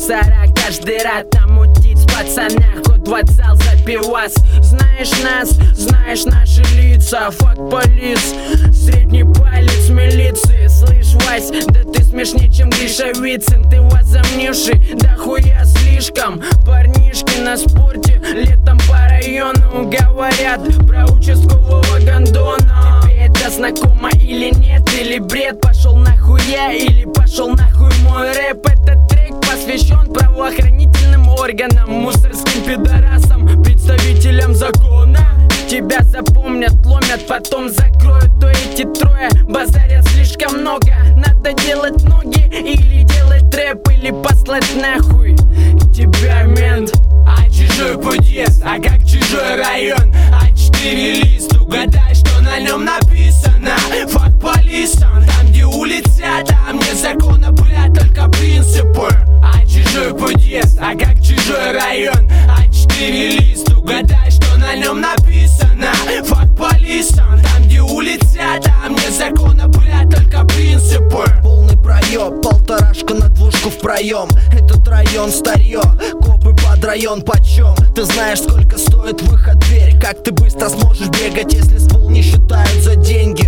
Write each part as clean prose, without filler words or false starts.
мусора каждый раз там мутить с пацанах, ход вокзал за пивас. Знаешь нас, знаешь наши лица, fuck полис, средний палец милиции. Слышь, Вась, да ты смешнее, чем Гриша Вицин. Ты возомнивший, да хуя слишком. Парнишки на спорте летом по району говорят про участкового гондона. Тебе это знакомо или нет, или бред? Пошел нахуй я или пошел нахуй мой рэп? Этот трек посвящен правоохранительным органам, мусорским пидорасам, представителям закона. Тебя запомнят, ломят, потом закроют. То эти трое базарят слишком много. Надо делать ноги или делать рэп, или послать нахуй тебя, мент. А чужой подъезд, а как чужой район? А4 лист, угадай, что на нем написано. Fuck полисон, там где улица, там не закона, блядь, только принципы. А чужой подъезд, а как чужой район? А4 лист, угадай, что на нем написано. Fuck полисон, там где улица, там не закона, блядь, только принципы. Полный проеб, полторашка на двушку в проем. Этот район старье, копы под район почем? Ты знаешь, сколько стоит выход в дверь? Как ты быстро сможешь бегать, если ствол не считают за деньги?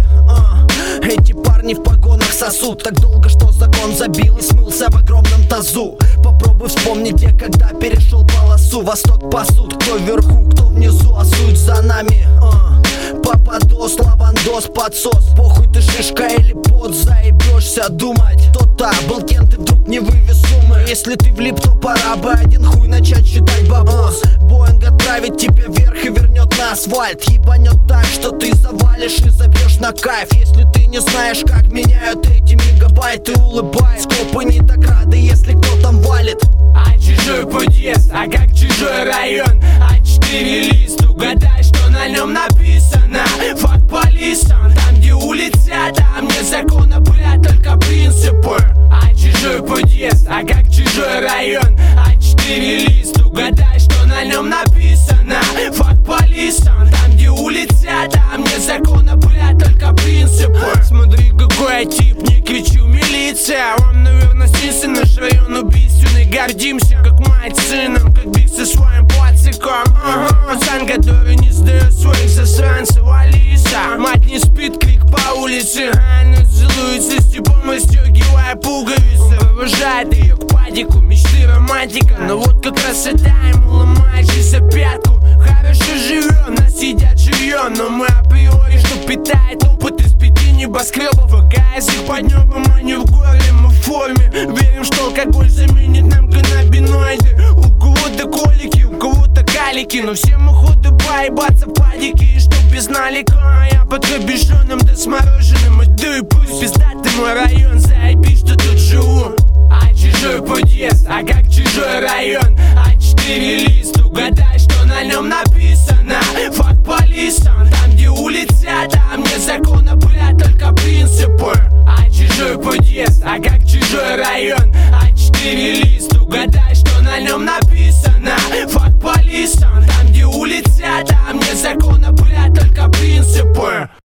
Эти парни в погонах сосут так долго, что закон забил и смылся в огромном тазу. Попробуй вспомнить, где когда перешел полосу. Восток пасут, кто вверху, кто внизу, а суть за нами. Пападос, лавандос, подсос. Похуй ты шишка или пот, заебешься думать. Кто-то был кем, ты вдруг не вывез суммы. Если ты влип, то пора бы один хуй начать считать бабос. Боинг отправит тебя вверх и вернет на асфальт. Ебанет так, что ты завалишь и забьешь на кайф. Если ты не знаешь, как меняют эти мегабайты, улыбай. Скопы не так рады, если кто там валит. А чужой подъезд, а как чужой район? А4 лист, угадай, что на нем написано. Fuck полисон, там где улица, там не закона, блядь, только принципы. А чужой подъезд, а как чужой район? А4 лист, угадай, что на нем написано. Fuck полисон, там где улица, там не закона, блядь, только принципы. Смотри, какой я тип, не кричу милиция. Он, наверное, сын, наш район убийственный. Гордимся, как мать сыном, как биг со своим пациком. Пацан, который не сдает своих засранцев. Алиса, мать не спит, крик по улице. Она целуется с типом, расстегивая пуговицы. Провожает ее к падику, мечты романтика. Но вот как красота ему ломает жизнь за пятку. Хорошо живем, нас едят живьем, но мы априори, что питает опыт из 5 небоскребов. язык под небом, а не в горле, мы в форме. Верим, что алкоголь заменит нам каннабиноиды. У кого-то колики, у кого-то калики, но все мы ходы поебаться в падике. И чтоб без налика, а я под кабишоном да смороженным. Иду и пусть пиздатый мой район, заебись, что тут живу. А чужой подъезд, а как чужой район. А4 лист, угадай, что на нем написано. Fuck полисон, там где улица, там нет закона, блядь, только принципы. А чужой подъезд, а как чужой район. А4 лист, угадай, что на нем написано. Fuck полисон, там где улица, там нет закона.